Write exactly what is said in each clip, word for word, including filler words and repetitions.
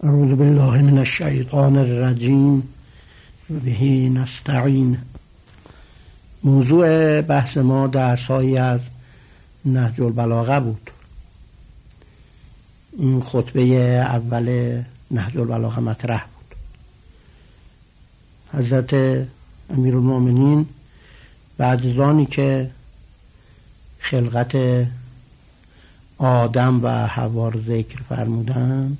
اعوذ بالله من الشیطان الرجیم و به نستعین. موضوع بحث ما درس‌هایی از نهج البلاغه بود. این خطبه اول نهج البلاغه مطرح بود. حضرت امیرالمؤمنین بعد از آنی که خلقت آدم و حوا را ذکر فرمودند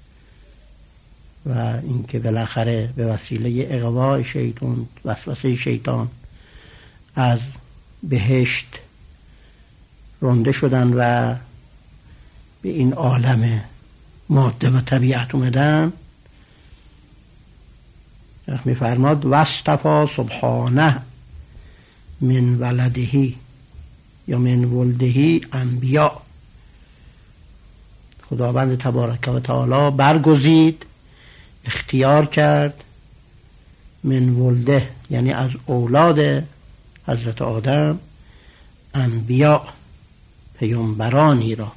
و اینکه بالاخره به وسیله اغواء شیطان، وسوسه شیطان، از بهشت رانده شدن و به این عالم ماده و طبیعت اومدن، می فرماد واصطفی سبحانه من ولدهی یا من ولدهی انبیا. خداوند تبارک و تعالی برگزید، اختیار کرد من ولده یعنی از اولاد حضرت آدم انبیا، پیامبرانی را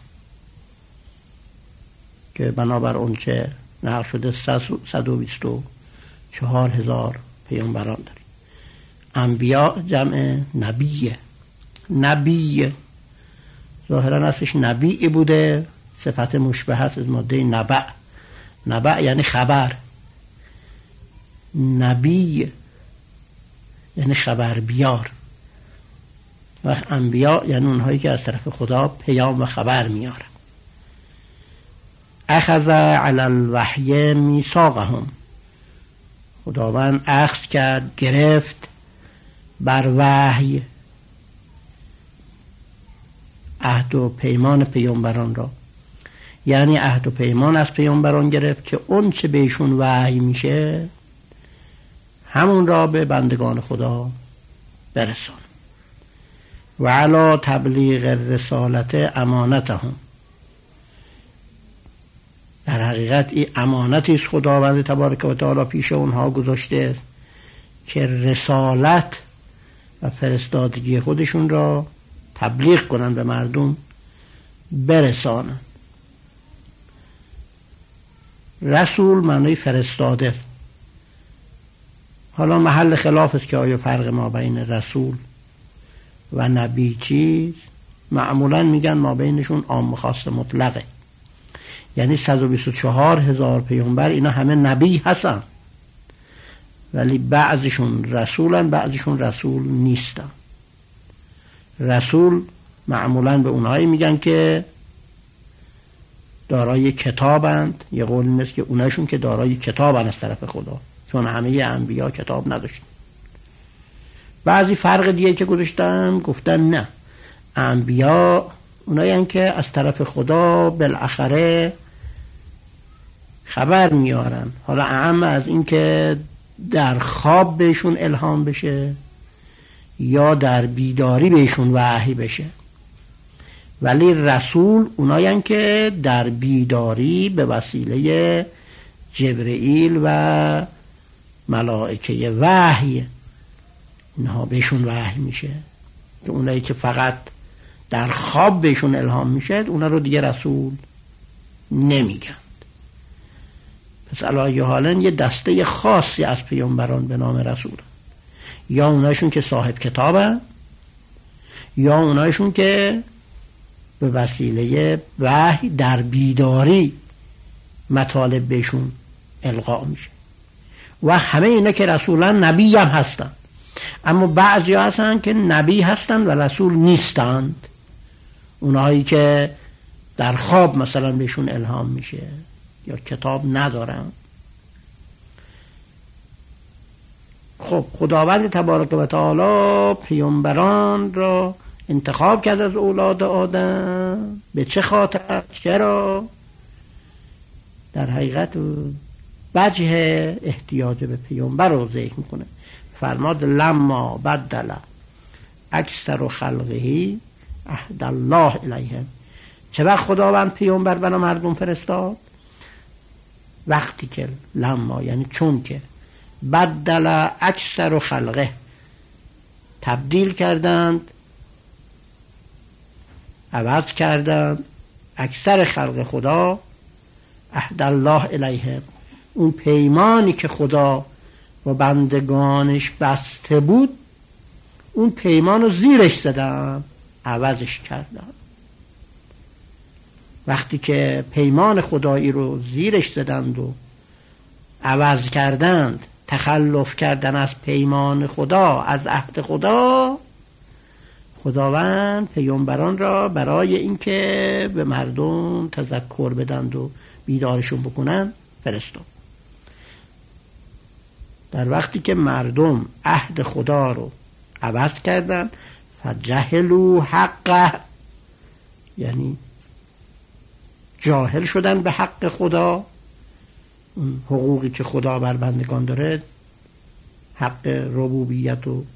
که بنابر اون چه نقل شده صد و بیست و چهار هزار پیامبران داریم. انبیا جمع نبیه. نبی ظاهرا اصلش نبی بوده، صفت مشبهه از ماده نبع. نبع یعنی خبر، نبی یعنی خبر بیار. و انبیا یعنی اونهایی که از طرف خدا پیام و خبر میارن. اخذ علی الوحی میثاقهم، خداوند اخذ کرد، گرفت بر وحی عهد و پیمان پیامبران را. یعنی عهد و پیمان از پیامبران گرفت که اون چه بهشون وحی میشه همون را به بندگان خدا برسان. و علی تبلیغ رسالت امانتهم، در حقیقت این امانتی است خداوند تبارک و تعالی پیش اونها گذاشته که رسالت و فرستادگی خودشون را تبلیغ کنن، به مردم برسانن. رسول معنی فرستاده. حالا محل خلاف است که آیا فرق ما بین رسول و نبی چیز؟ معمولا میگن ما بینشون عام خاص مطلقه. یعنی صد و بیست و چهار هزار پیامبر اینا همه نبی هستن، ولی بعضشون رسولن، بعضشون رسول نیستن. رسول معمولا به اونهایی میگن که دارای کتابند. یه قول نیست که اونایشون که دارای کتابند از طرف خدا، چون همه انبیا کتاب نداشتن. بعضی فرق دیگه که گذاشتن گفتن نه، انبیا اونایی که از طرف خدا بالاخره خبر میارن، حالا اهم از این که در خواب بهشون الهام بشه یا در بیداری بهشون وحی بشه. ولی رسول اونایی که در بیداری به وسیله جبرئیل و ملائکه وحی اینها بهشون وحی میشه. که اونایی که فقط در خواب بهشون الهام میشه اونا رو دیگه رسول نمیگن. پس علی حالن یه دسته خاصی از پیامبران به نام رسول، یا اونایشون که صاحب کتابن یا اونایشون که به وسیله وحی در بیداری مطالب بهشون القا میشه. و همه اینا که رسولن نبی هم هستن، اما بعضی هستن که نبی هستن و رسول نیستند. اونایی که در خواب مثلا بهشون الهام میشه یا کتاب ندارن. خب خداوند تبارک و تعالی پیامبران را انتخاب کرد از اولاد آدم. به چه خاطر؟ چرا؟ در حقیقت وجه احتیاج به پیامبر رو ذکر میکنه. فرماد لما بدل اکثر خلقه عهد الله الیهم. چه وقت خداوند پیامبر بنا مردم فرستاد؟ وقتی که لما یعنی چون که بدل اکثر خلقه تبدیل کردند، عوض کردند اکثر خلق خدا عهد الله الیهم، اون پیمانی که خدا با بندگانش بسته بود، اون پیمان رو زیرش زدن، عوضش کردن. وقتی که پیمان خدایی رو زیرش زدند و عوض کردند، تخلف کردن از پیمان خدا، از عهد خدا، خداوند پیامبران را برای اینکه به مردم تذکر بدند و بیدارشون بکنن فرستاد. در وقتی که مردم عهد خدا رو عوض کردن، فجهلوا حقه، یعنی جاهل شدن به حق خدا، اون حقوقی که خدا بر بندگان داره، حق ربوبیت و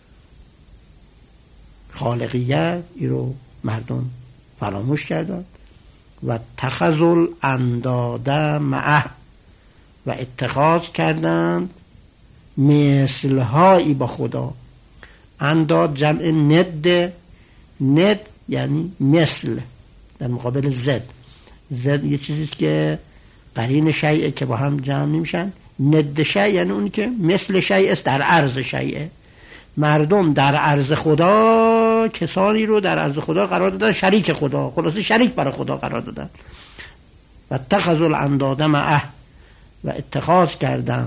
خالقیت، ای رو مردم فراموش کردن. و اتخذوا الانداد معه، و اتخاذ کردند مثلهایی با خدا. انداد جمع ند، ند یعنی مثل در مقابل زد. زد یه چیزیست که قرین شیعه که با هم جمع نمیشن. ند شیع یعنی اونی که مثل شیع است در عرض شیعه. مردم در عرض خدا کسانی رو در عرض خدا قرار دادن شریک خدا، خلاصه شریک برای خدا قرار دادن. و اتخذوا الانداد معه، و اتخاذ کردن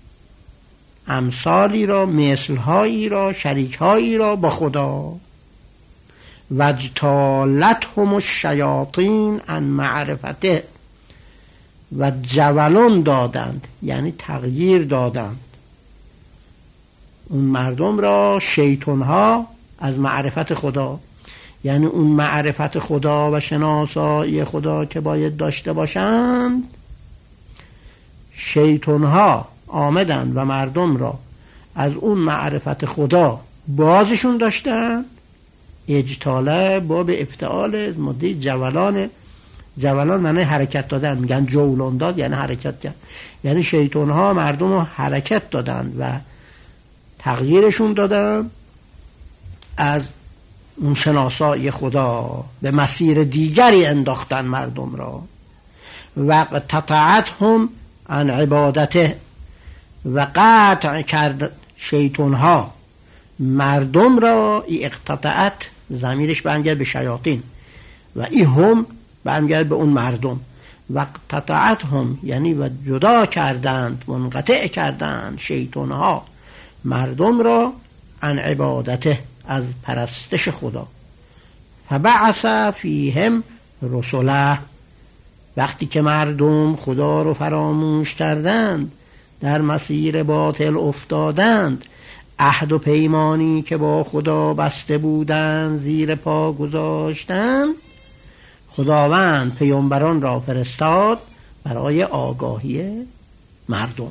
امثالی را، مثلهایی را، شریکهایی را با خدا. و اجتالتهم الشیاطین عن معرفته، و جولان دادند یعنی تغییر دادند اون مردم را، شیطانها، از معرفت خدا. یعنی اون معرفت خدا و شناسایی خدا که باید داشته باشند، شیطانها آمدند و مردم را از اون معرفت خدا بازشون داشتن. اجتاله باب افتعال ماده جولان. جولان معنی حرکت دادن، میگن جولان داد یعنی حرکت کرد. یعنی شیطان ها مردم رو حرکت دادن و تغییرشون دادن از اون شناسایی خدا، به مسیر دیگری انداختن مردم را. و قطعتهم عن عبادته، و قطع کرد شیطان ها مردم را. ای اقتطعت ضمیرش برمیگرده به شیاطین و ای هم برمیگرده به اون مردم. و قطعتهم یعنی و جدا کردند، منقطع کردند شیطان ها مردم را عن عبادته، از پرستش خدا. فبعث فیهم رسله، وقتی که مردم خدا رو فراموش کردند، در مسیر باطل افتادند، عهد و پیمانی که با خدا بسته بودند زیر پا گذاشتند، خداوند پیامبران را فرستاد برای آگاهی مردم.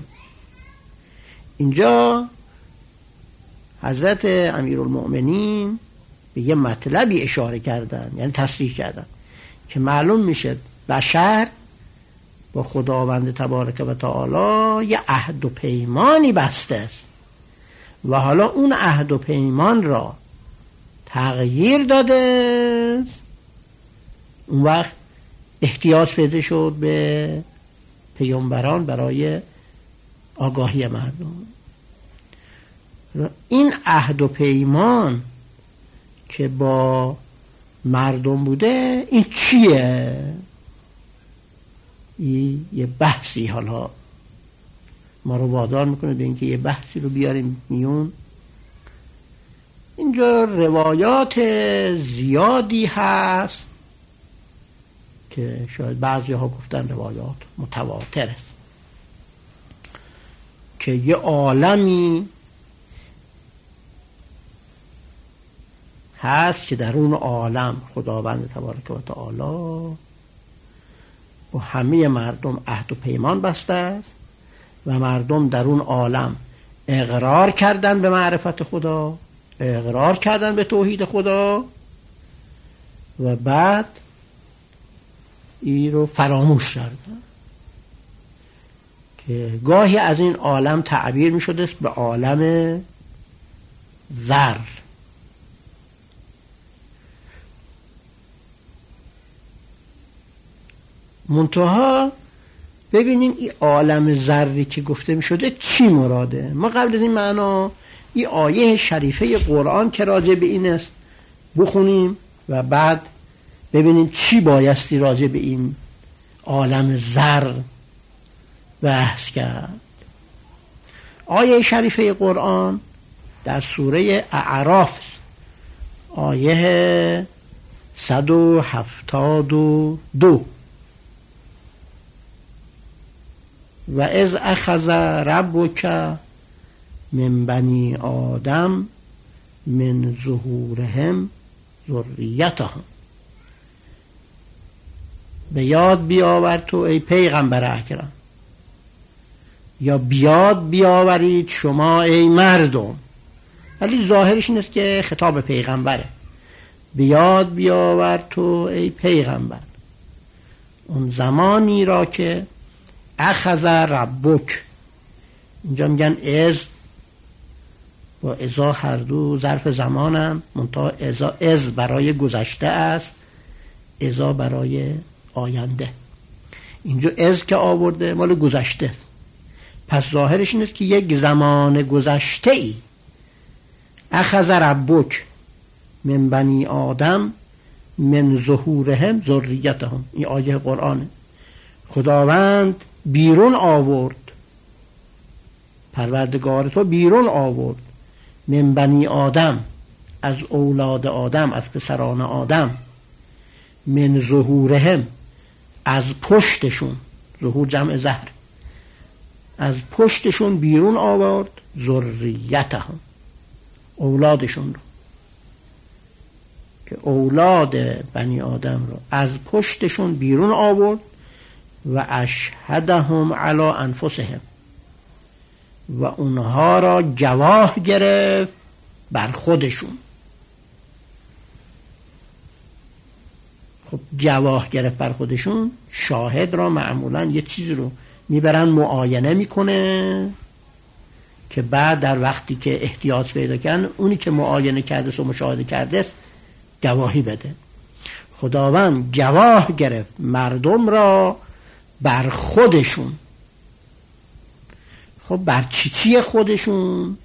اینجا حضرت امیرالمؤمنین به یه مطلبی اشاره کردن، یعنی تصریح کردن که معلوم میشه بشر با خداوند تبارک و تعالی یه عهد و پیمانی بسته است و حالا اون عهد و پیمان را تغییر داده. اون وقت احتیاج پیدا شد به پیامبران برای آگاهی مردم. این عهد و پیمان که با مردم بوده، این چیه؟ این یه بحثی حالا ما رو وادار میکنه به اینکه یه بحثی رو بیاریم میون. اینجا روایات زیادی هست که شاید بعضی ها گفتن روایات متواتر است که یه عالمی هست که در اون عالم خداوند تبارک و تعالی و همه مردم عهد و پیمان بسته است و مردم در اون عالم اقرار کردن به معرفت خدا، اقرار کردن به توحید خدا و بعد این رو فراموش کردن که گاهی از این عالم تعبیر می شده به عالم ذر. منتها ببینین این عالم ذری که گفته می شده چی مراده. ما قبل از این معنا این آیه شریفه قرآن که راجع به این است بخونیم و بعد ببینیم چی بایستی راجع به این عالم ذر بحث کرد. آیه شریفه قرآن در سوره اعراف آیه صد و هفتاد و دو و از اخذ ربک من بنی آدم من ظهورهم ذریتهم. به یاد بیاور تو ای پیغمبر اکرم، یا بیاد بیاورید شما ای مردم، ولی ظاهرش این است که خطاب پیغمبره. بیاد بیاور تو ای پیغمبر اون زمانی را که اخذ ربک، اینجا میگن از با ازا هر دو ظرف زمانم، منتها ازا از برای گذشته است، ازا برای آینده. اینجا از که آورده مال گذشته، پس ظاهرش این است که یک زمان گذشته ای اخذ ربک من بنی آدم من ظهورهم ذریتهم. این آیه قرآنه. خداوند بیرون آورد، پروردگار تو بیرون آورد من بنی آدم، از اولاد آدم، از پسران آدم، من ظهورهم، از پشتشون، ظهور جمع ظهر، از پشتشون بیرون آورد ذریتهم، اولادشون رو، که اولاد بنی آدم رو از پشتشون بیرون آورد و اشهدهم علی انفسهم، و اونها را گواه گرفت بر خودشون. خب گواه گرفت بر خودشون، شاهد را معمولا یه چیزی رو میبرن معاینه میکنه که بعد در وقتی که احتیاج پیدا کردن اونی که معاینه کرده و مشاهده کرده است گواهی بده. خداوند گواه گرفت مردم را بر خودشون. خب بر چی چی خودشون؟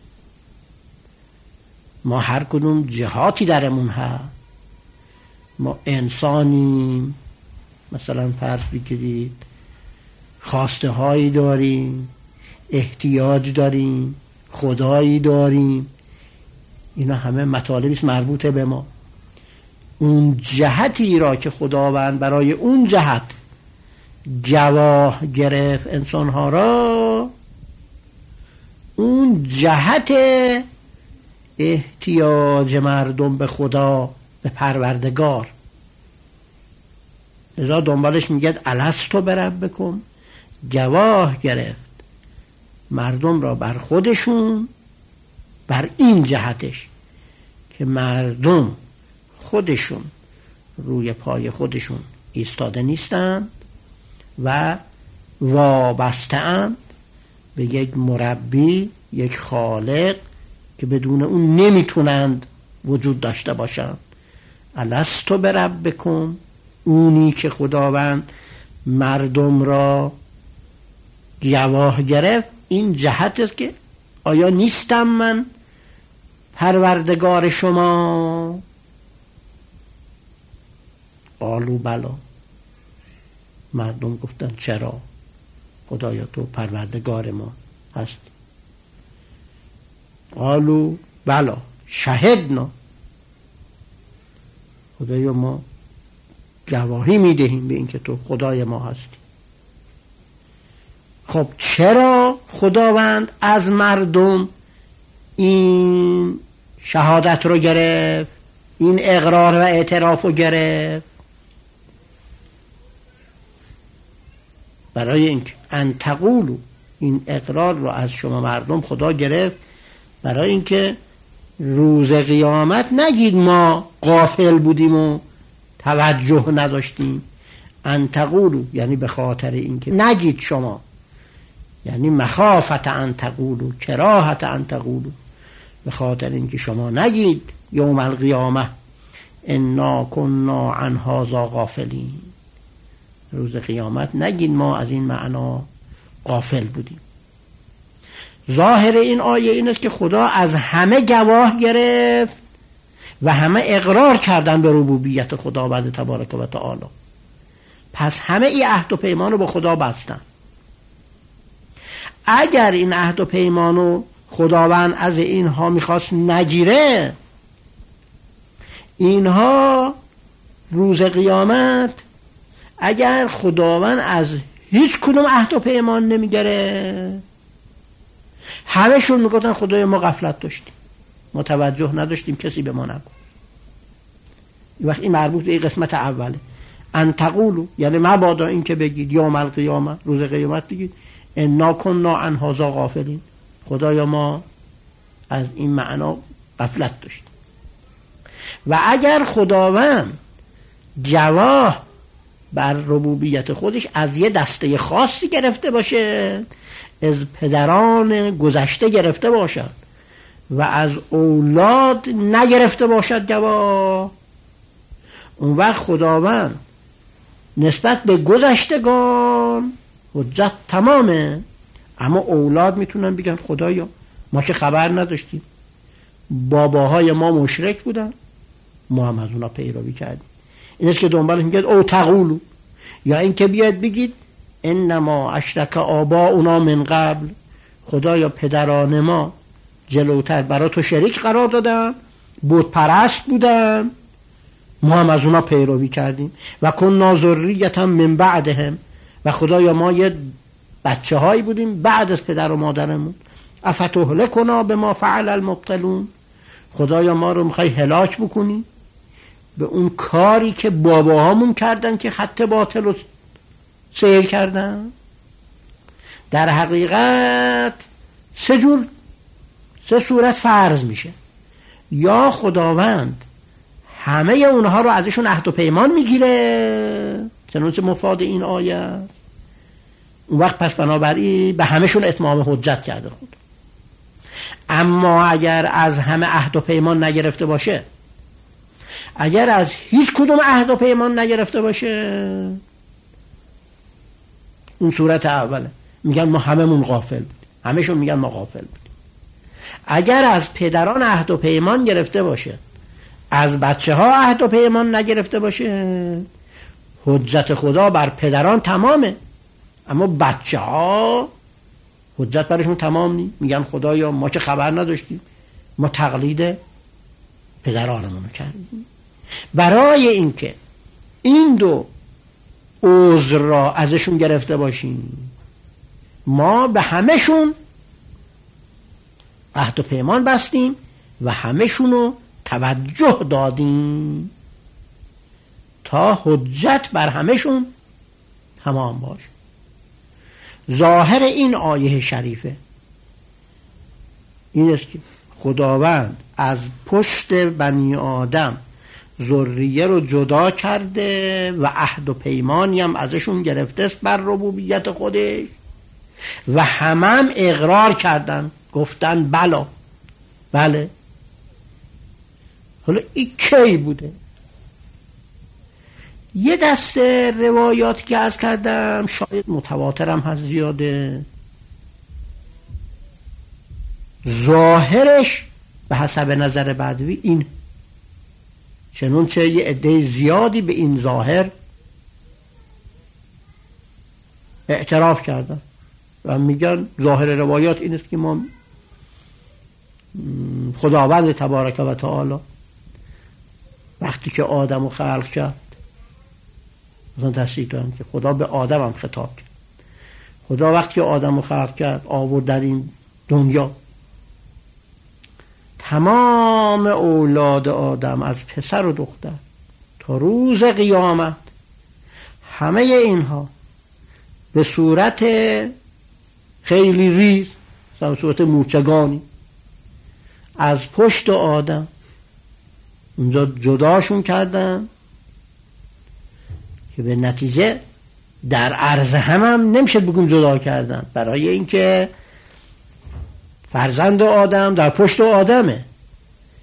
ما هر کدوم جهاتی درمون هست. ما انسانیم، مثلا فرض بگیرید خواسته هایی داریم، احتیاج داریم، خدایی داریم، اینا همه مطالبی است مربوطه به ما. اون جهتی را که خداوند برای اون جهت گواه گرفت انسانها را، اون جهت احتیاج مردم به خدا، به پروردگار. لذا دنبالش میگه الستو بربکم، گواه گرفت مردم را بر خودشون، بر این جهتش که مردم خودشون روی پای خودشون ایستاده نیستند و وابسته‌اند به یک مربی، یک خالق که بدون اون نمیتونند وجود داشته باشند. الستو بربکم، اونی که خداوند مردم را گواه گرفت این جهت است که آیا نیستم من پروردگار شما؟ قالوا بلا، مردم گفتن چرا، خدایا تو پروردگار ما هست. قالوا بلا شهدنا، خدایا ما گواهی میدهیم به اینکه تو خدای ما هستی. خب چرا خداوند از مردم این شهادت رو گرفت، این اقرار و اعتراف رو گرفت؟ برای اینکه ان تقولوا، این اقرار رو از شما مردم خدا گرفت برای اینکه روز قیامت نگید ما غافل بودیم و توجه نداشتیم. ان تقولوا یعنی به خاطر اینکه نگید شما، یعنی مخافت ان تقولوا، کراهت ان تقولوا، به خاطر اینکه شما نگید یوم القیامه انا کنا عن هذا غافلین، روز قیامت نگین ما از این معنا غافل بودیم. ظاهر این آیه این است که خدا از همه گواه گرفت و همه اقرار کردن به ربوبیت خداوند تبارک و تعالی. پس همه این عهد و پیمان رو با خدا بستن. اگر این عهد و پیمان رو خداوند از اینها میخواست نگیره، اینها روز قیامت اگر خداوند از هیچ کدوم عهد و پیمان نمیگیره، همه‌شون میگفتن خدای ما غفلت داشتیم، ما توجه نداشتیم، کسی به ما نگفت. وقتی این مربوط به این قسمت اوله، ان تقولوا، یعنی مبادا این که بگید یوم القیامه، روز قیامت بگید انا کنا عن هذا غافلین، خدایا ما از این معنا غفلت داشتیم. و اگر خداوند جواه بر ربوبیت خودش از یه دسته خاصی گرفته باشه، از پدران گذشته گرفته باشد و از اولاد نگرفته باشد جواه، اون وقت خداوند نسبت به گذشتگان حجت تمامه، اما اولاد میتونن بگن خدایا ما که خبر نداشتیم، باباهای ما مشرک بودن، ما هم از اونا پیروی کردیم. این است که دنبالش میگید او تقولو، یا این که بیاد بگید انما اشرک آباؤنا من قبل، خدایا پدران ما جلوتر برای تو شریک قرار دادن، بت پرست بودن، ما هم از اونا پیروی کردیم. و کنا ذریة من بعدهم، و خدایا ما یه بچه هایی بودیم بعد از پدر و مادرمون. افتهلکنا بما فعل المبطلون، خدایا ما رو میخوای هلاک بکنی به اون کاری که باباهامون کردن که خط باطل رو سیر کردن. در حقیقت سه جور سه صورت فرض میشه، یا خداوند همه اونها رو ازشون عهد و پیمان میگیره چنانچه مفاد این آیه است، اون وقت پس بنابراین به همهشون اتمام حجت کرده خود. اما اگر از همه عهد و پیمان نگرفته باشه، اگر از هیچ کدوم عهد و پیمان نگرفته باشه، اون صورت اوله، میگن ما هممون غافل بودیم، همهشون میگن ما غافل بودیم. اگر از پدران عهد و پیمان گرفته باشه، از بچه ها عهد و پیمان نگرفته باشه، حجت خدا بر پدران تمامه، اما بچه ها حجت برشون تمام نی، میگن خدایا ما که خبر نداشتیم، ما تقلید پدرانمون کردیم. برای اینکه این دو عذر را ازشون گرفته باشیم، ما به همهشون عهد و پیمان بستیم و همهشون رو توجه دادیم تا حجت بر همهشون تمام باشه. ظاهر این آیه شریفه این است که خداوند از پشت بنی آدم ذریه رو جدا کرده و عهد و پیمانی هم ازشون گرفته است بر ربوبیت خودش، و همه هم اقرار کردن، گفتن بلا بله. حالا این کی بوده؟ یه دسته روایات که عرض کردم شاید متواتر هم هست زیاده، ظاهرش به حسب نظر بدوی این، چنانچه یه عده زیادی به این ظاهر اعتراف کردن و میگن ظاهر روایات این است که ما خداوند تبارک و تعالی وقتی که آدم رو خلق کرد، مثلا تصریح دارم که خدا به آدم هم خطاب کرد، خدا وقتی آدم رو خلق کرد آورد در این دنیا، تمام اولاد آدم از پسر و دختر تا روز قیامت همه اینها به صورت خیلی ریز، به صورت مورچگانی از پشت آدم اونجا جداشون کردن که به نتیجه در عرض هم هم نمیشه بگم جدا کردن، برای اینکه فرزند آدم در پشت آدمه،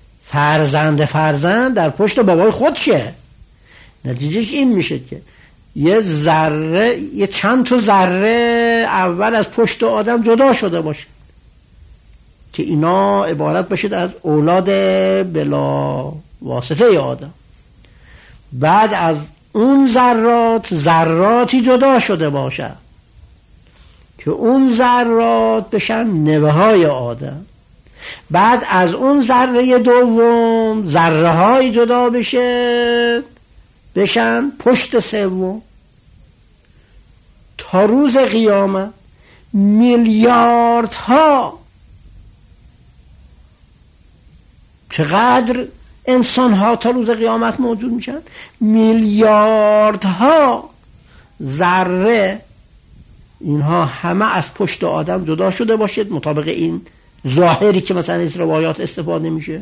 فرزند فرزند در پشت بابای خودشه. نتیجهش این میشه که یه ذره، یه چند تا ذره اول از پشت آدم جدا شده باشه که اینا عبارت باشد از اولاد بلا واسطه آدم. بعد از اون ذرات ذراتی جدا شده باشه که اون ذرات بشن نوه های آدم. بعد از اون ذره دوم ذره های جدا بشه بشن پشت سوم. تا روز قیامت میلیاردها، چقدر انسان ها تا روز قیامت موجود میشن؟ میلیاردها ذره، اینها همه از پشت آدم جدا شده باشد مطابق این ظاهری که مثلا از روایات استفاده میشه.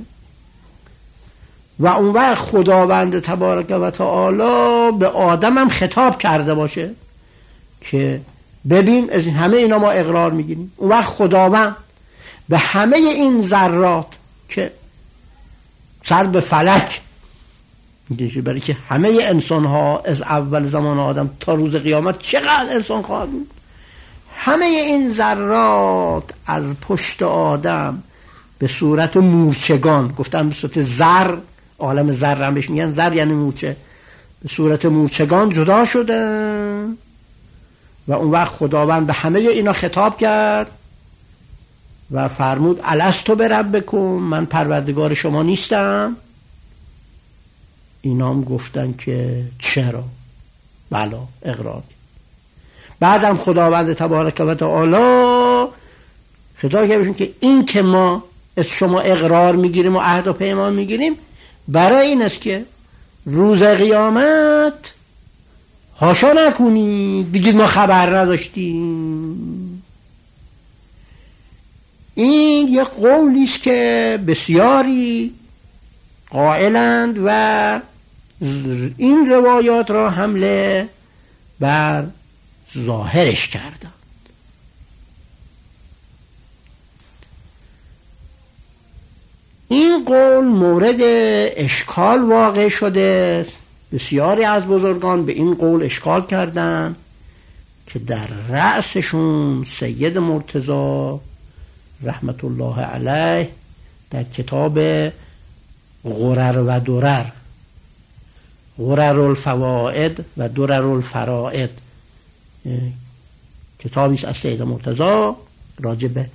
و اون وقت خداوند تبارک و تعالی به آدم هم خطاب کرده باشه که ببین از این همه اینا ما اقرار میگیریم. اون وقت خداوند به همه این ذرات که سر به فلک میگه، برای که همه انسان ها از اول زمان آدم تا روز قیامت چقدر انسان خواهد بود، همه این ذرات از پشت آدم به صورت مورچگان، گفتم به صورت زر، عالم زر هم بهش میگن، زر یعنی مورچه، به صورت مورچگان جدا شده. و اون وقت خداوند به همه اینا خطاب کرد و فرمود الستو بربکم، من پروردگار شما نیستم؟ اینا هم گفتن که چرا؟ بلا، اقرار. بعدم خداوند تبارک و تعالی خطاب کرد که این که ما از شما اقرار میگیریم و عهد و پیمان میگیریم برای این است که روز قیامت هاشا نکنید بگید ما خبر نداشتیم. این یک قولی است که بسیاری قائلند و این روایات را حمله بر ظاهرش کردند. این قول مورد اشکال واقع شده. بسیاری از بزرگان به این قول اشکال کردند که در رأسشون سید مرتضی رحمت الله علیه در کتاب غرر و درر، غرر الفوائد و درر الفرائد، کتابی است از سید مرتضی راجع به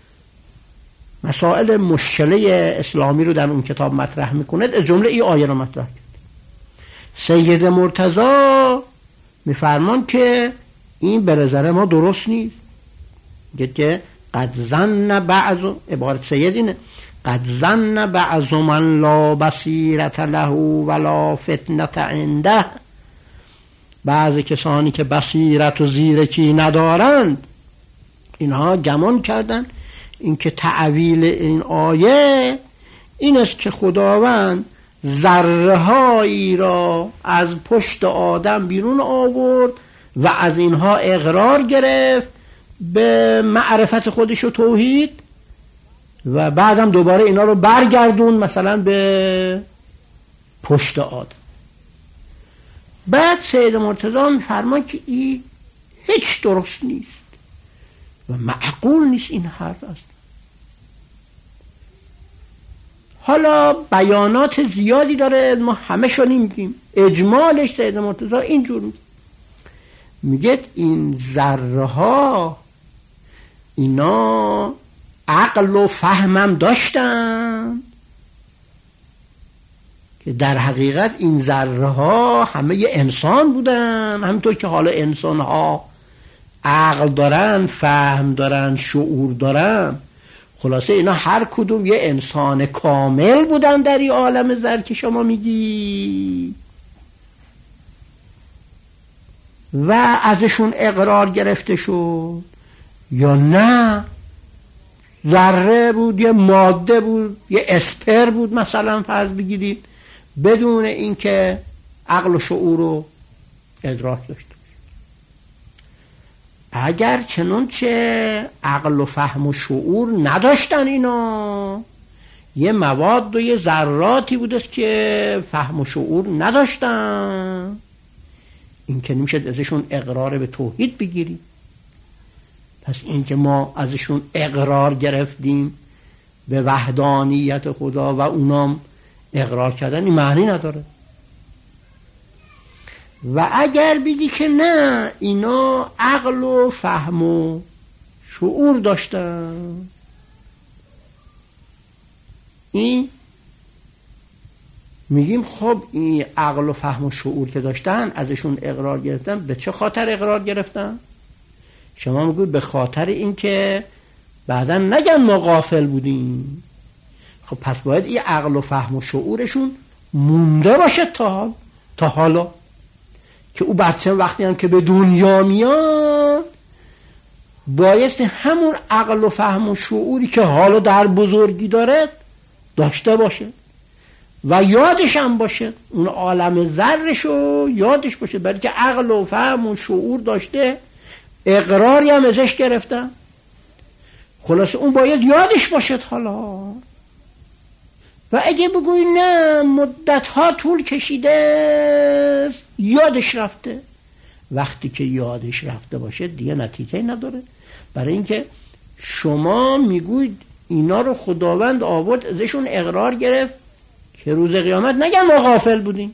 مسائل مشکله اسلامی رو در اون کتاب مطرح میکنه. از جمله این آیه رو مطرح کرد. سید مرتضی میفرمان که این به نظر ما درست نیست، میگه که قد ظن بعض، عبارت سید اینه، قد ظن بعض من لا بصیرت له ولا فتنة عنده، بعض کسانی که بصیرت و زیرکی ندارند اینها گمان کردن اینکه تعویل این آیه این است که خداوند ذره هایی را از پشت آدم بیرون آورد و از اینها اقرار گرفت به معرفت خودش و توحید و بعدم دوباره اینا رو برگردون مثلا به پشت آدم. بعد سید مرتضی میفرمان که این هیچ درست نیست و معقول نیست این حرف است. حالا بیانات زیادی داره، ما همه شو نمیگیم. اجمالش سید مرتضی اینجور میگه، میگه این ذره ها اینا عقل و فهمم داشتن که در حقیقت این ذره ها همه انسان بودن، همینطور که حالا انسان ها عقل دارن، فهم دارن، شعور دارن. خلاصه اینا هر کدوم یه انسان کامل بودن در این عالم ذر که شما میگی و ازشون اقرار گرفته شد، یا نه ذره بود، یه ماده بود، یه اسپر بود مثلا فرض بگیرید، بدون اینکه عقل و شعور و ادراک داشته. اگر چنانچه عقل و فهم و شعور نداشتن اینا، یه مواد و یه ذراتی بوده که فهم و شعور نداشتن، این که نمیشه ازشون اقرار به توحید بگیریم. پس این که ما ازشون اقرار گرفتیم به وحدانیت خدا و اونام اقرار کردن، این معنی نداره. و اگر بگی که نه اینا عقل و فهم و شعور داشتن، این میگیم خب این عقل و فهم و شعور که داشتن ازشون اقرار گرفتن، به چه خاطر اقرار گرفتن؟ شما میگوید به خاطر این که بعدا نگن ما غافل بودیم. خب پس باید این عقل و فهم و شعورشون مونده باشه تا حال تا حالا که او بچه وقتی هم که به دنیا میاد بایستی همون عقل و فهم و شعوری که حالا در بزرگی داره داشته باشه و یادش هم باشه، اون عالم ذرشو یادش باشه، برای که عقل و فهم و شعور داشته، اقراری هم ازش گرفتن، خلاصه اون باید یادش باشه حالا. و اگه بگوی نه مدت ها طول کشیده یادش رفته، وقتی که یادش رفته باشه دیگه نتیجه نداره، برای اینکه شما میگوید اینا رو خداوند آورد ازشون اقرار گرفت که روز قیامت نگن ما غافل بودیم.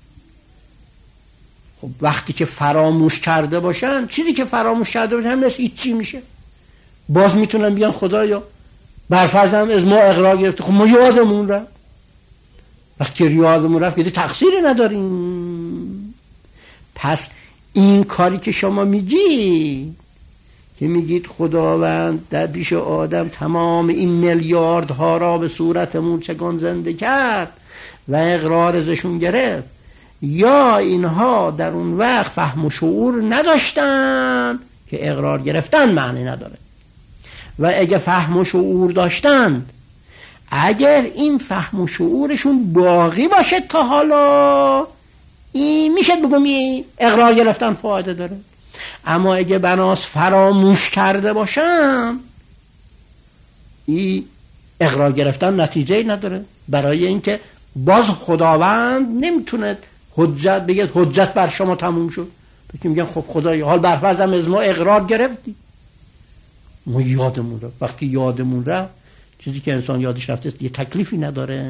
خب وقتی که فراموش کرده باشن، چیزی که فراموش کرده باشن مثل هیچ چی میشه، باز میتونن بیان خدایا برفرض هم از ما اقرار گرفته، خب ما یادمون رفت. وقتی که یادمون رفت که تقصیری نداریم. پس این کاری که شما میگی که میگید خداوند در پیش آدم تمام این میلیاردها را به صورت مورچگان زنده کرد و اقرار ازشون گرفت، یا اینها در اون وقت فهم و شعور نداشتن که اقرار گرفتن معنی نداره. و اگه فهم و شعور داشتند، اگر این فهم و شعورشون باقی باشه تا حالا، این میشه بگم این اقرار گرفتن فایده داره. اما اگه بناس فراموش کرده باشم، این اقرار گرفتن نتیجه نداره، برای اینکه باز خداوند نمیتونه حجت بگه حجت بر شما تموم شد، بگیم میگن خب خدایا حال برفرضم از ما اقرار گرفتی، ما یادمون رفت. وقتی یادمون رفت، چیزی که انسان یادش رفته یه تکلیفی نداره.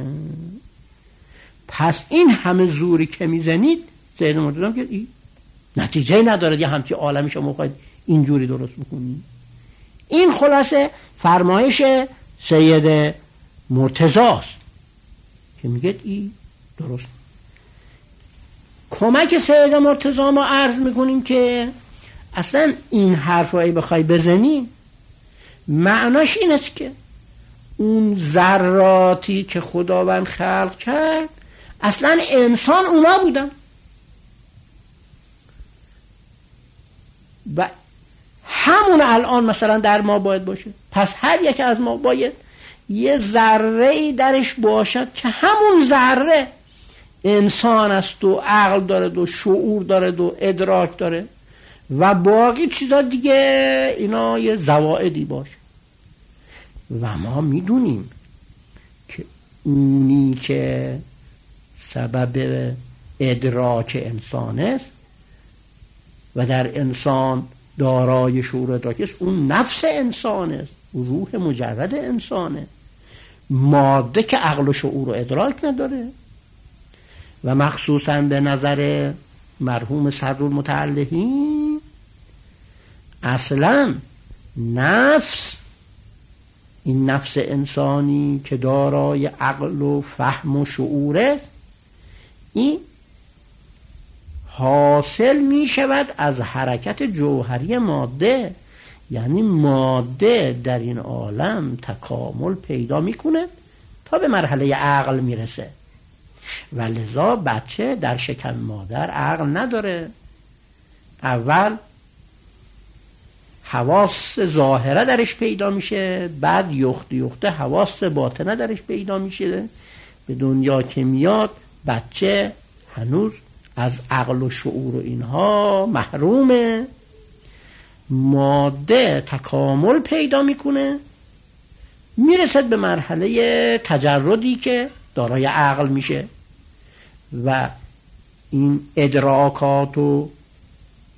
پس این همه زوری که میزنید سید مرتضی که این نتیجه نداره، یه همچی عالمی شما خواهید اینجوری درست بکنید. این خلاصه فرمایش سید مرتضی است که میگه این درست. کمک سید مرتضی ما عرض میکنیم که اصلا این حرفایی بخوای بزنی معناش این است که اون ذراتی که خداوند خلق کرد اصلا انسان اونا بودن و همون الان مثلا در ما باید باشه. پس هر یک از ما باید یه ذره‌ای درش باشد که همون ذره انسان است و عقل داره و شعور داره و ادراک داره و باقی چیزا دیگه اینا یه زوائدی باشه. و ما میدونیم که اونی که سبب ادراک انسان است و در انسان دارای شعور ادراک است، اون نفس انسان است، روح مجرد انسانه، ماده که عقل و شعور و ادراک نداره. و مخصوصا به نظر مرحوم صدرالمتعلقین اصلا نفس، این نفس انسانی که دارای عقل و فهم و شعور است، این حاصل می شود از حرکت جوهری ماده. یعنی ماده در این عالم تکامل پیدا می کنه تا به مرحله عقل می رسه و لذا بچه در شکم مادر عقل نداره. اول حواس ظاهره درش پیدا میشه، بعد یخت یخته حواس باطنه درش پیدا میشه. به دنیا که میاد بچه هنوز از عقل و شعور و اینها محرومه. ماده تکامل پیدا میکنه، میرسد به مرحله تجردی که دارای عقل میشه و این ادراکات و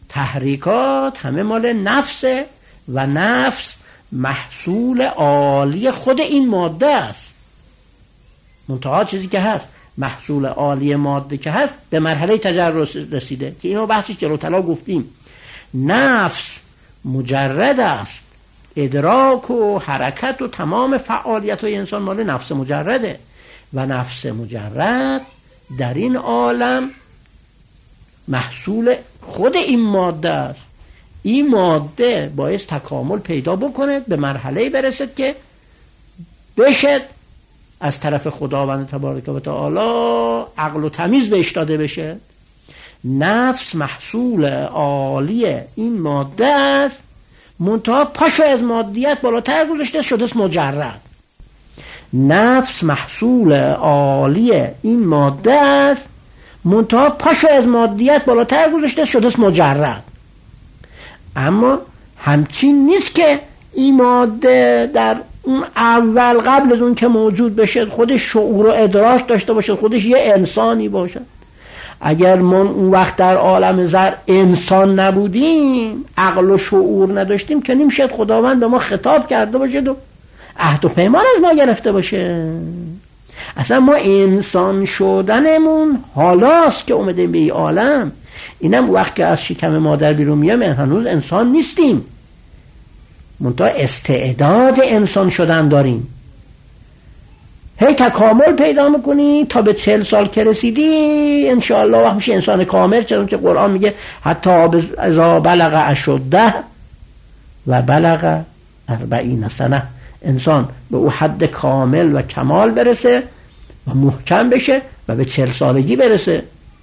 تحریکات همه مال نفسه و نفس محصول عالی خود این ماده است. منتها چیزی که هست محصول عالی ماده که هست به مرحله تجرد رسیده که اینو بحثش جلوتر گفتیم. نفس مجرد است، ادراک و حرکت و تمام فعالیت های انسان مال نفس مجرده و نفس مجرد در این عالم محصول خود این ماده است. این ماده باعث تکامل پیدا بکنه، به مرحله برسد که بشد از طرف خداوند تبارک و تعالی عقل و تمیز بهش داده بشه. نفس محصول عالی این ماده است، منتها پاشو از مادیت بالاتر گذاشته شده مجرد. نفس محصول عالی این ماده است، منتها پاشو از مادیت بالاتر گذاشته شده مجرد. اما همچین نیست که این ماده در اون اول قبل از اون که موجود بشه خودش شعور و ادراک داشته باشه، خودش یه انسانی باشه. اگر ما اون وقت در عالم زر انسان نبودیم، عقل و شعور نداشتیم، که نمیشد خداوند به ما خطاب کرده باشه و عهد و پیمان از ما گرفته باشه. اصلا ما انسان شدنمون حالاست که اومدیم به این عالم. اینم وقت که از شکم مادر بیرون میام هنوز انسان نیستیم، منتها استعداد انسان شدن داریم. هی تکامل پیدا میکنی تا به چهل سال که رسیدی انشاءالله وقت میشه انسان کامل، چون که قرآن میگه حتی اذا بلغ اشده و بلغ اربعین سنه، انسان به او حد کامل و کمال برسه و محکم بشه و به چهل سالگی برسه.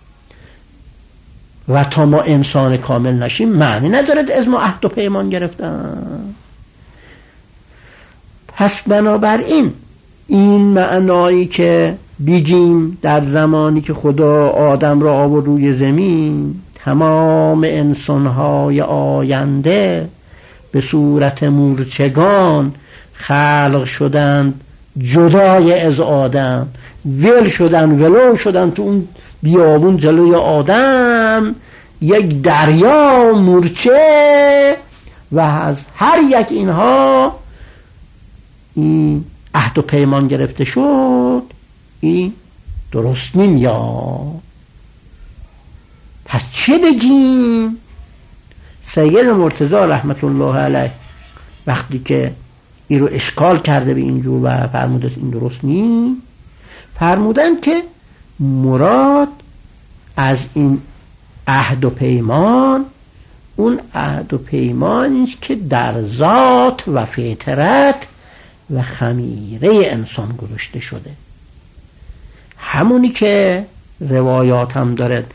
و تا ما انسان کامل نشیم معنی نداره از ما عهد و پیمان گرفتن. پس بنابراین این معنایی که بگیم در زمانی که خدا آدم را آورد روی زمین، تمام انسانهای آینده به صورت مورچگان خلق شدند جدای از آدم، ول شدن ولو شدن تو اون بیابون جلوی آدم، یک دریا مورچه، و از هر یک اینها این عهد و پیمان گرفته شد. این درست نمیاد. پس چه بگیم؟ سید مرتضی رحمت الله علیه وقتی که این رو اشکال کرده به اینجور و فرموده این درست نیم، فرمودن که مراد از این عهد و پیمان اون عهد و پیمانی که در ذات و فطرت و خمیره انسان گذاشته شده، همونی که روایات هم داره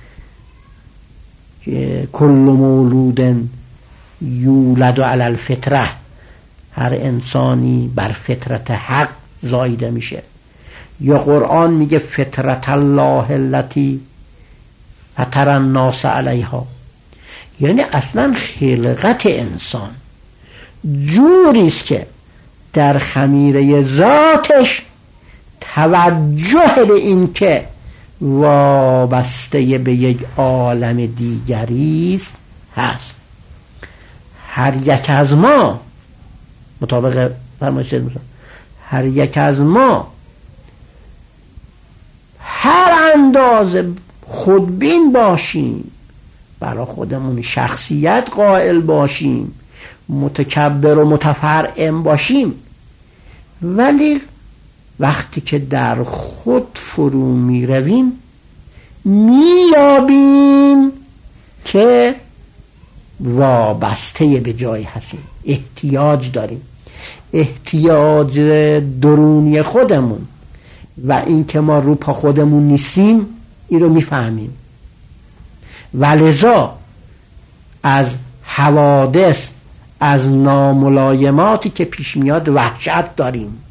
که کل مولود یولد علی الفطره، هر انسانی بر فطرت حق زایده میشه. یا قرآن میگه فطرت الله التي فطر الناس علیها، یعنی اصلا خلقت انسان جوریست که در خمیره ذاتش توجه به این که وابسته به یک عالم دیگریست هست. هر یک از ما مطابق فرمایش هر یک از ما هر اندازه خودبین باشیم، برای خودمون شخصیت قائل باشیم، متکبر و متفرعن باشیم، ولی وقتی که در خود فرو می رویم می یابیم که وابسته به جای هستیم، احتیاج داریم. احتیاج درونی خودمون و این که ما رو پا خودمون نیستیم این رو می فهمیم. ولذا از حوادث، از ناملایماتی که پیش میاد وحشت داریم.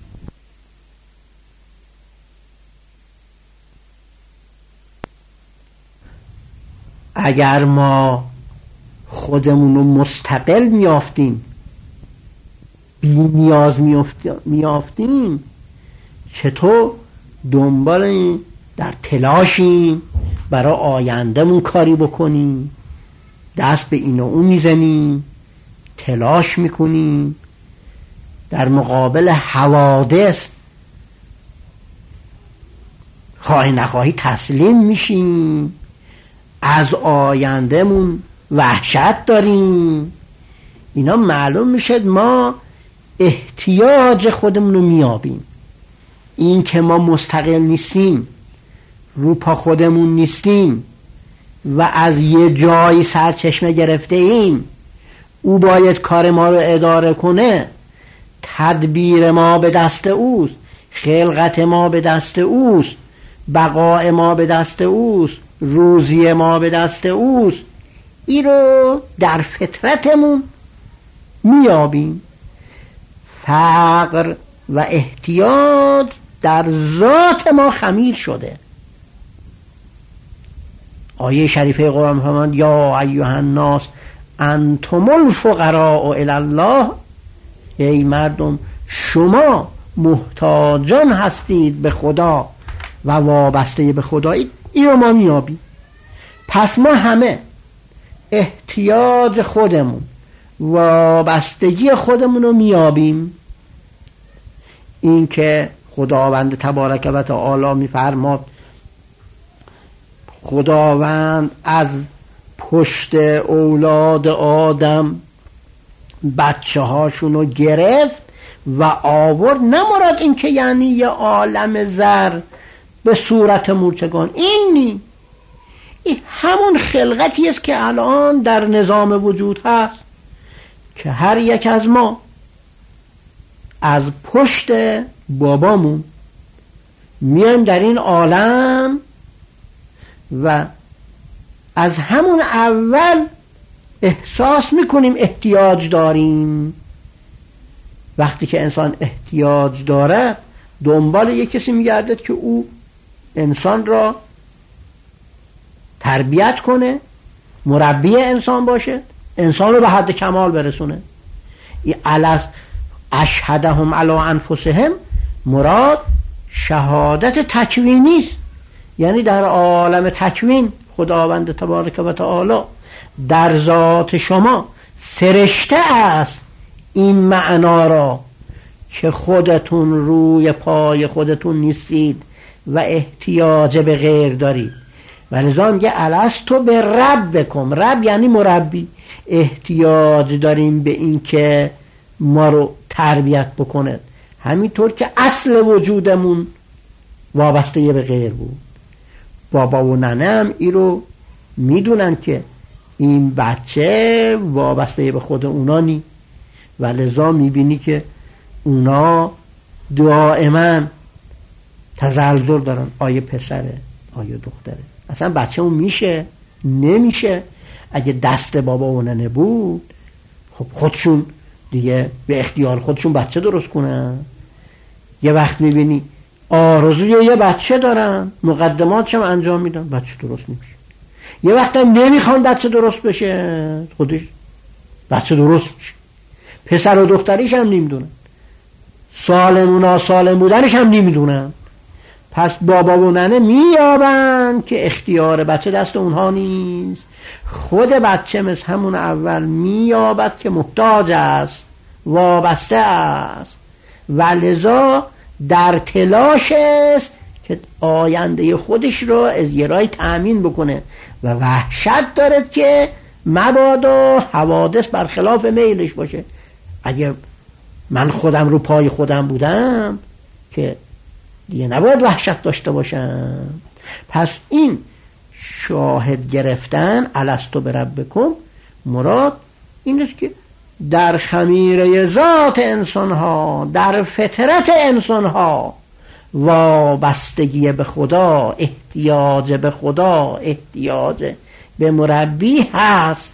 اگر ما خودمون رو مستقل میافتیم، بی نیاز میافتیم، چطور دنبال این در تلاشیم برای آیندهمون کاری بکنیم، دست به این و اون میزنیم، تلاش میکنیم، در مقابل حوادث خواهی نخواهی تسلیم میشیم، از آیندهمون وحشت داریم. اینا معلوم میشه ما احتیاج خودمون رو میابیم. این که ما مستقل نیستیم، رو پا خودمون نیستیم و از یه جایی سرچشمه گرفته ایم، او باید کار ما رو اداره کنه، تدبیر ما به دست اوست، خلقت ما به دست اوست، بقای ما به دست اوست، روزی ما به دست اوست. این رو در فطرتمون میابیم. فقر و احتیاج در ذات ما خمیر شده. آیه شریفه قرآن فرمود یا ایها الناس انتم الفقراء الی الله، ای مردم شما محتاجان هستید به خدا و وابسته به خدایید. این رو ما میابیم. پس ما همه احتیاج خودمون، وابستگی خودمون رو میابیم. این که خداوند تبارک و تعالی میفرماد خداوند از پشت اولاد آدم بچه هاشون رو گرفت و آورد، نه مراد این که یعنی یه عالم زر به صورت مورچگان، این نی، این همون خلقتی است که الان در نظام وجود هست که هر یک از ما از پشت بابامون میایم در این عالم و از همون اول احساس میکنیم احتیاج داریم. وقتی که انسان احتیاج دارد دنبال یک کسی میگردد که او انسان را تربیت کنه، مربی انسان باشه، انسان رو به حد کمال برسونه. این علز اشهدهم علی انفسهم مراد شهادت تکوینی است، یعنی در عالم تکوین خداوند تبارک و تعالی در ذات شما سرشته است این معنا را که خودتون روی پای خودتون نیستید و احتیاج به غیر دارید. ولذا میگه الستو به رب بکن، رب یعنی مربی، احتیاج داریم به این که ما رو تربیت بکنه، همینطور که اصل وجودمون وابسته به غیر بود. بابا و ننه هم این رو میدونن که این بچه وابسته به خود اونا نی، و لذا میبینی که اونا دائما تزلزل دارن، آیه پسره آیه دختره. اصلا بچه اون میشه نمیشه. اگه دست بابا و ننه بود خب خودشون دیگه به اختیار خودشون بچه درست کنن. یه وقت میبینی آرزوی یه بچه دارن، مقدمات هم انجام میدن، بچه درست نمیشه. یه وقت هم نمیخوان بچه درست بشه، خودش بچه درست میشه. پسر و دختریش هم نمیدونن، سالم و ناسالم بودنش هم نمیدونن. پس بابا و ننه میابن که اختیار بچه دست اونها نیست. خود بچه مثل همون اول میابد که محتاج است، وابسته است، و لذا در تلاش است که آینده خودش رو از یه رای تأمین بکنه و وحشت دارد که مبادا حوادث برخلاف میلش باشه. اگه من خودم رو پای خودم بودم که دیگه نباید وحشت داشته باشم. پس این شاهد گرفتن الستو بربکم مراد این است که در خمیره ذات انسان ها، در فطرت انسان ها وابستگی به خدا، احتیاج به خدا، احتیاج به مربی هست.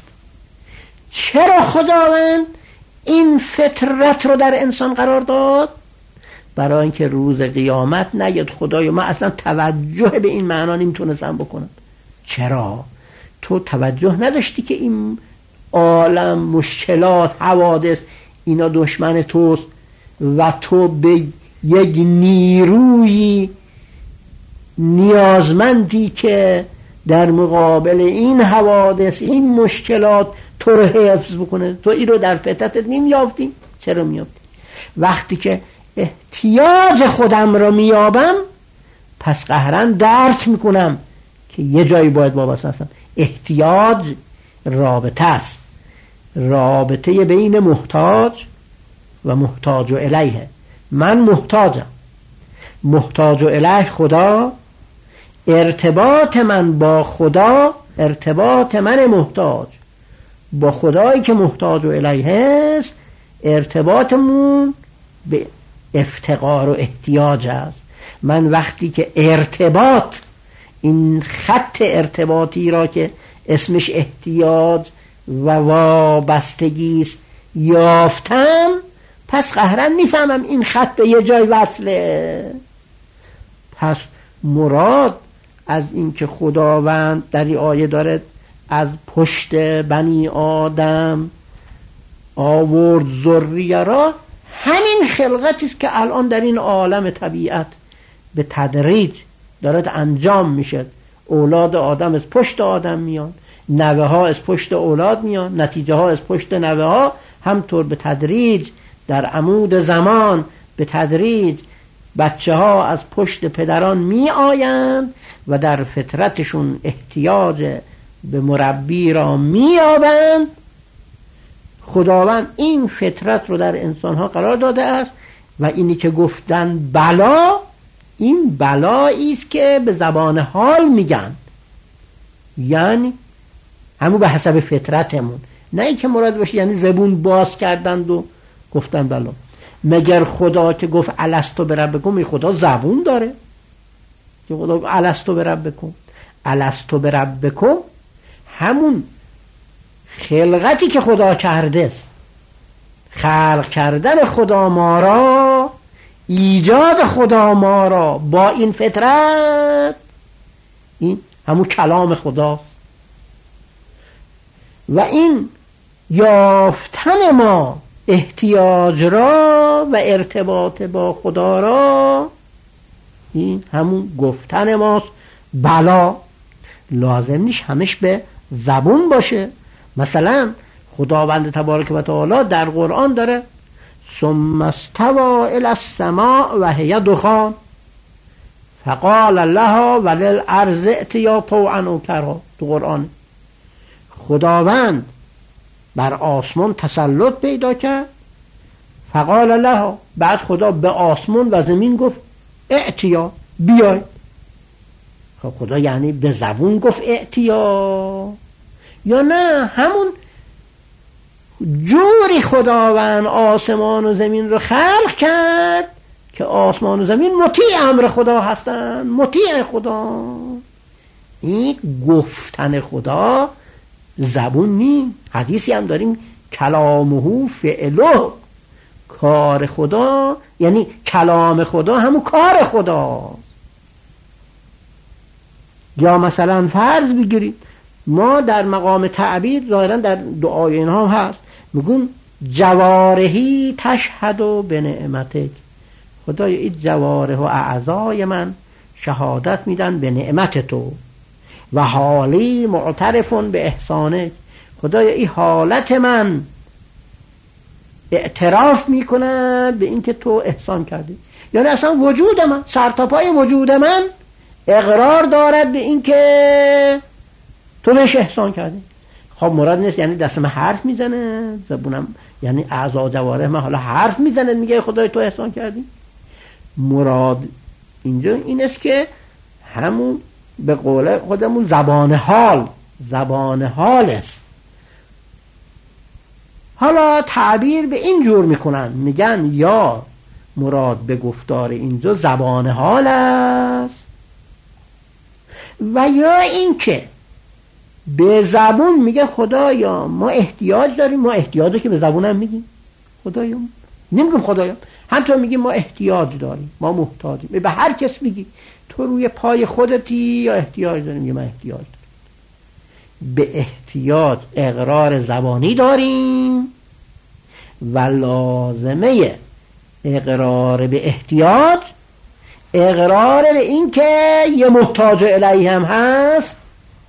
چرا خداوند این فطرت رو در انسان قرار داد؟ برای اینکه روز قیامت نگید خدایا من اصلا توجه به این معنا نمیتونستم بکنم. چرا؟ تو توجه نداشتی که این عالم، مشکلات، حوادث اینا دشمن توست و تو به یک نیروی نیازمندی که در مقابل این حوادث، این مشکلات تو رو حفظ بکنه. تو این رو در فطرتت نمیافتی. چرا میافتی؟ وقتی که احتیاج خودم رو میابم، پس قهرن درک میکنم که یه جایی باید وابسته هستم. احتیاج رابطه است، رابطه بین محتاج و محتاج و الیه. من محتاجم، محتاج و الیه خدا. ارتباط من با خدا، ارتباط من محتاج با خدایی که محتاج و الیه است، ارتباطمون به افتقار و احتیاج است. من وقتی که ارتباط، این خط ارتباطی را که اسمش احتیاج و وابستگی است یافتم، پس قهرن میفهمم این خط به یه جای وصله. پس مراد از این که خداوند در این آیه داره از پشت بنی آدم آورد ذریه را، همین خلقتی است که الان در این عالم طبیعت به تدریج داره انجام میشه. اولاد آدم از پشت آدم میان، نوه ها از پشت اولاد میان، نتیجه ها از پشت نوه ها، همطور به تدریج در عمود زمان به تدریج بچه ها از پشت پدران می آیند و در فطرتشون احتیاج به مربی را می آبند. خداوند این فطرت رو در انسان ها قرار داده است و اینی که گفتن بلا، این بلایی است که به زبان حال میگن، یعنی همون به حسب فطرتمون، نه ای که مراد باشه یعنی زبون باز کردند و گفتن بلا. مگر خدا که گفت الستو بربکم، این خدا زبون داره که خدا گفت الستو بربکم؟ الستو بربکم همون خلقتی که خدا کرده است، خلق کردن خدا ما را، ایجاد خدا ما را با این فطرت، این همون کلام خداست. و این یافتن ما احتیاج را و ارتباط با خدا را، این همون گفتن ماست. بلا لازم نیست همش به زبون باشه. مثلا خداوند تبارک و تعالی در قرآن داره ثم استوى الی السماء و هی دخان فقال لها وللارض ائتیا طوعا و کرها. تو قرآن خداوند بر آسمان تسلط پیدا کرد، فقال لها، بعد خدا به آسمان و زمین گفت ائتیا، بیای. خب خدا یعنی به زبون گفت ائتیا یا نه همون جوری خداوند آسمان و زمین رو خلق کرد که آسمان و زمین مطیع امر خدا هستن، مطیع خدا. این گفتن خدا زبون نیم. حدیثی هم داریم کلامه فعله، کار خدا یعنی کلام خدا همون کار خدا. یا مثلا فرض بگیرید ما در مقام تعبیر ظاهرا در دعای اینها هست، میگون جوارحی تشهد به نعمتک، خدای این جوارح و اعضای من شهادت میدن به نعمت تو، و حالی معترفون به احسانک، خدای این حالت من اعتراف میکنند به اینکه تو احسان کردی. یعنی اصلا وجود من، سرتاپای وجود من اقرار دارد به اینکه تو بهش احسان کردی. خب مراد نیست یعنی دست من حرف میزنه، زبونم یعنی اعضا جوارح من حالا حرف میزنه میگه خدای تو احسان کردی. مراد اینجا این است که همون به قول خودمون زبان حال، زبان حال است. حالا تعبیر به این جور میکنن، میگن یا مراد به گفتار اینجا زبان حال است و یا این که به زبون میگه خدایا ما احتیاج داریم، ما احتیاجه که به زبونم میگیم خدایا، نمیگیم خدایا، همطور میگیم ما احتیاج داریم، ما محتاجیم. به هر کس میگی تو روی پای خودتی یا احتیاج داریم، یا من احتیاج داریم. به احتیاج اقرار زبانی داریم و لازمه اقرار به احتیاج اقرار به این که یه محتاج الیه هم هست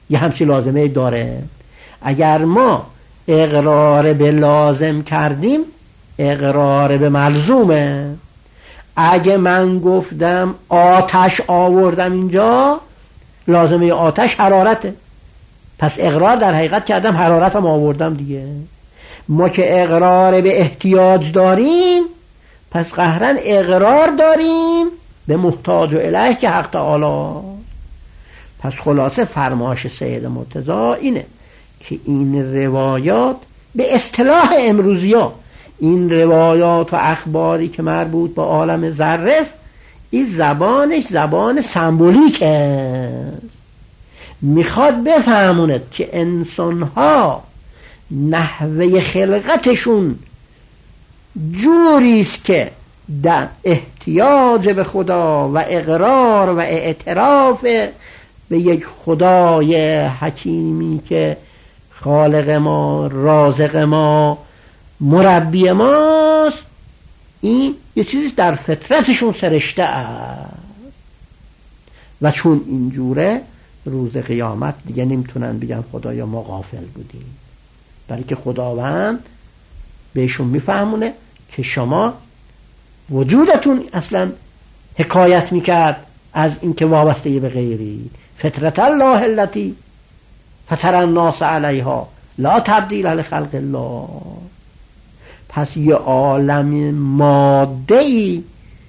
یه همچین لازمه داره. اگر ما اقرار به لازم کردیم اقرار به ملزومه. اگه من گفتم آتش آوردم اینجا، لازمه آتش حرارته، پس اقرار در حقیقت کردم حرارتم آوردم دیگه. ما که اقرار به احتیاج داریم پس قهرن اقرار داریم به محتاج و الیه که حق تعالی. پس خلاصه فرمایش سید مرتضی اینه که این روایات به اصطلاح امروزیا، این روایات و اخباری که مربوط به عالم ذره است، این زبانش زبان سمبولیک است. میخواد بفهموند که انسانها نحوه خلقتشون جوریست که در احتیاج به خدا و اقرار و اعتراف به یک خدای حکیمی که خالق ما، رازق ما، مربی ماست، این یه چیزی در فطرتشون سرشته است. و چون اینجوره روز قیامت دیگه نمیتونن بگن خدایا ما غافل بودیم، بلکه خداوند بهشون میفهمونه که شما وجودتون اصلا حکایت میکرد از اینکه وابسته به غیری. فطرت الله التي فطر الناس علیها لا تبدیل لخلق الله. پس یه عالم ماده‌ای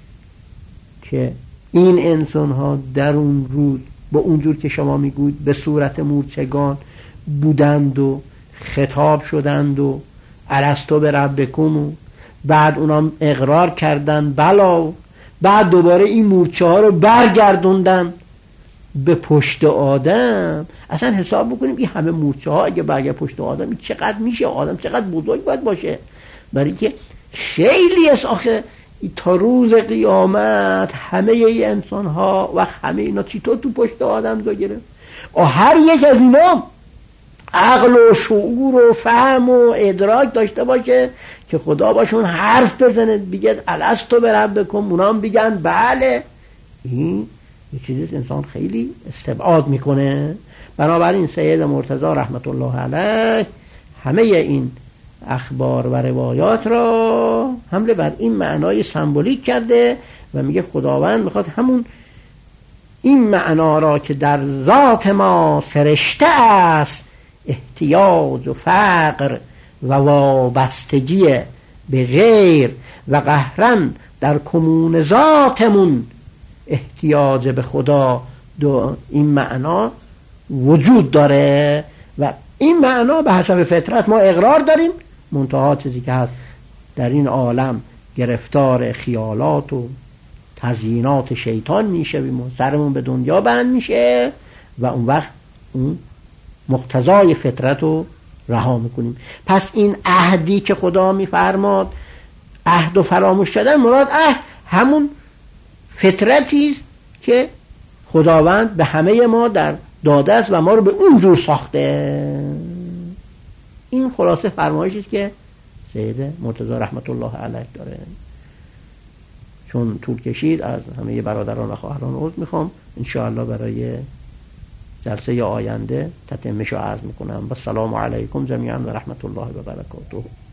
که این انسان ها در اون روز با اونجور که شما میگوید به صورت مورچگان بودند و خطاب شدند و الستو به ربکم و بعد اونا اقرار کردن بلا، بعد دوباره این مورچه ها رو برگردوندن به پشت آدم. اصلا حساب بکنیم این همه مورچه ها اگه برگرد پشت آدم این چقدر میشه؟ آدم چقدر بزرگ باید باشه؟ برای که خیلی است آخه تا روز قیامت همه ای انسان ها و همه اینا چطور تو پشت آدم جا گرفت؟ هر یک از اینا عقل و شعور و فهم و ادراک داشته باشه که خدا باشون حرف بزنه بگه الستو به ربکم، اونا هم بگن بله. این یه چیزی انسان خیلی استبعاد میکنه. بنابراین سید مرتضی رحمت الله علیه همه این اخبار و روایات را حمله بر این معنای سمبولیک کرده و میگه خداوند میخواد همون این معنا را که در ذات ما سرشته است، احتیاج و فقر و وابستگی به غیر و قهرن در کمون ذاتمون احتیاج به خدا، دو این معنا وجود داره و این معنا به حسب فطرت ما اقرار داریم. منتها چیزی که هست در این عالم گرفتار خیالات و تزیینات شیطان میشویم و سرمون به دنیا بند میشه و اون وقت اون مقتضای فطرت رو رها میکنیم. پس این عهدی که خدا میفرماد عهد و فراموش کردن، مراد عهد همون فطرتی که خداوند به همه ما در داده است و ما رو به اون جور ساخته. این خلاصه فرمایشی است که سید مرتضی رحمت الله علیه داره. چون طول کشید از همه برادران و خواهران عذر میخوام. انشاءالله برای جلسه آینده تتمه‌شو عرض میکنم. و السلام علیکم جمیعا و رحمت الله و برکاته.